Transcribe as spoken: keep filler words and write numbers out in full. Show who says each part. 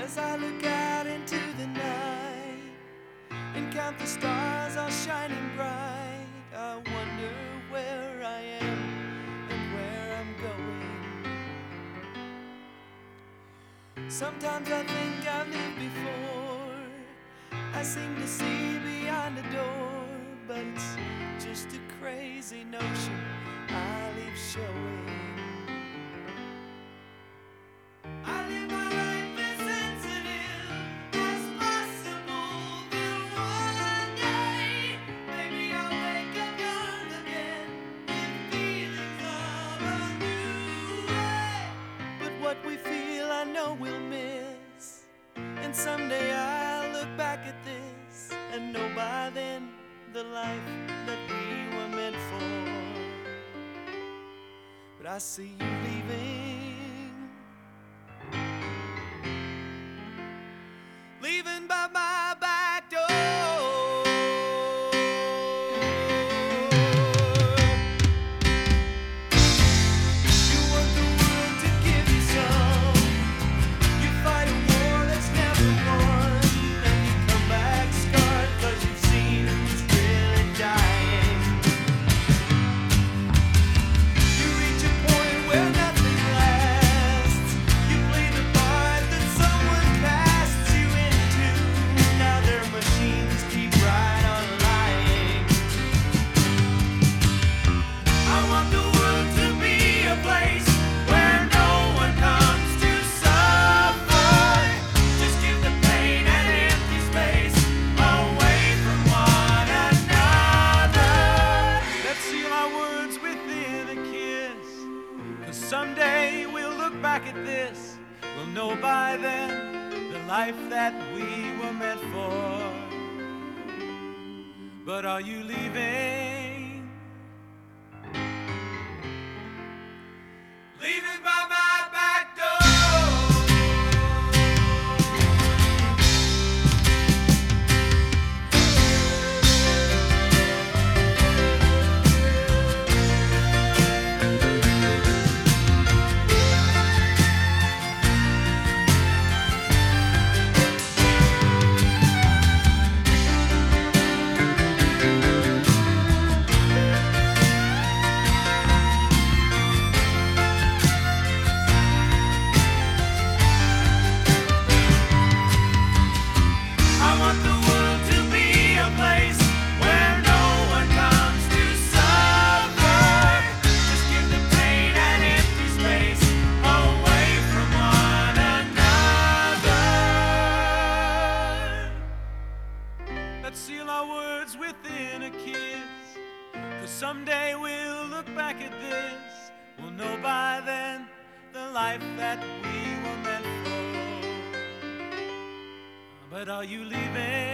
Speaker 1: As I look out into the night and count the stars all shining bright, I wonder where I am and where I'm going. Sometimes I think I've lived before. I seem to see beyond the door, but it's just a crazy notion I leave showing. What we feel I know we'll miss, and someday I'll look back at this and know by then the life that we were meant for. But I see you leaving, leaving by my back door. Someday we'll look back at this, we'll know by then the life that we were meant for. But are you leaving? Leaving by my back door. Let's seal our words within a kiss, 'cause someday we'll look back at this, we'll know by then the life that we were meant for. But are you leaving?